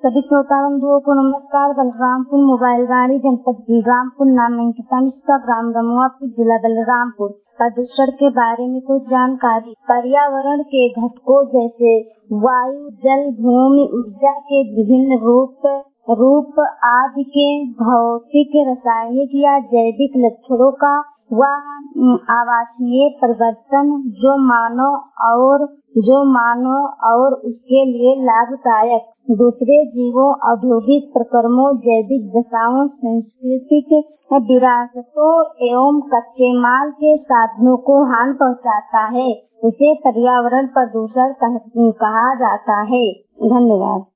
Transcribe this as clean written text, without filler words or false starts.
सभी श्रोता बंधुओं को नमस्कार। बलरामपुर मोबाइल गाड़ी जनपद बलरामपुर नामांकित ग्राम रमुआपुर जिला बलरामपुर प्रदूषण के बारे में कुछ जानकारी। पर्यावरण के घटकों जैसे वायु, जल, भूमि, ऊर्जा के विभिन्न रूप आदि के भौतिक, रासायनिक या जैविक लक्षणों का व आवासीय परिवर्तन जो मानव और उसके लिए लाभदायक, दूसरे जीवों, औद्योगिक प्रक्रमों, जैविक दशाओं, सांस्कृतिक विरासतों एवं कच्चे माल के साधनों को हानि पहुंचाता है, उसे पर्यावरण प्रदूषण कहा जाता है। धन्यवाद।